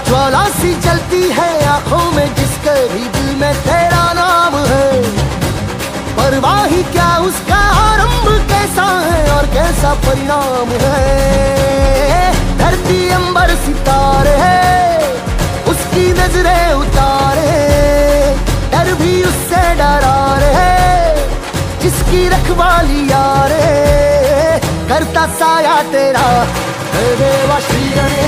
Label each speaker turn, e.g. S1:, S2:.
S1: ज्वाला सी जलती है आंखों में जिसके भी दिल में तेरा नाम है। परवाही क्या उसका आरंभ कैसा है और कैसा परिणाम है। धरती अंबर सितारे है उसकी नजरें उतारे, डर भी उससे डरा रहे जिसकी रखवाली यारे। करता साया तेरा देवा श्री गणेश।